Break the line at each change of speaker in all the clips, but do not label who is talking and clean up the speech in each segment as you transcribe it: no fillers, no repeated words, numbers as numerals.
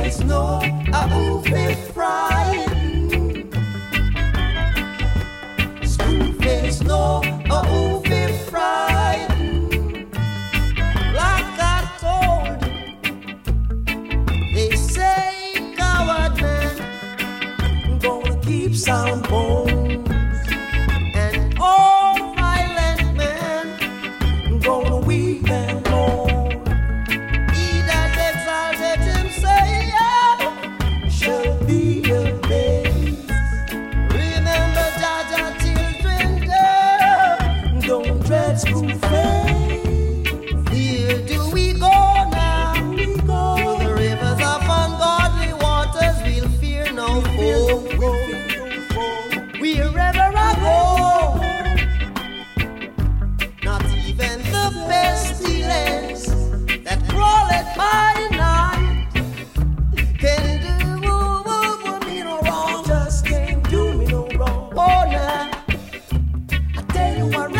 face no, I will be frightened. Screw face no, I will be frightened. Like I told you, they say coward man gonna keep sound bones, and all violent men gonna weep and mourn. Screw face. Here do we go now? To the rivers of ungodly waters, we'll fear no foe. Wherever I go, not even the pestilence that crawleth by night can do me no wrong. Just can't do me no wrong. Oh, now I tell you what.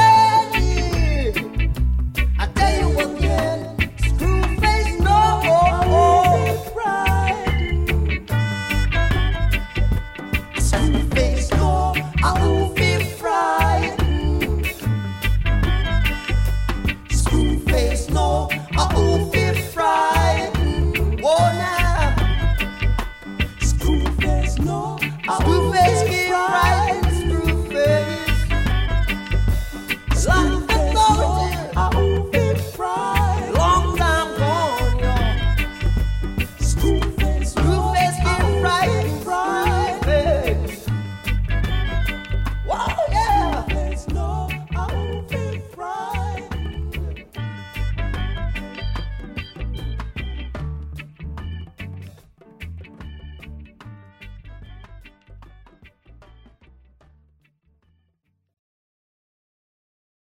Screw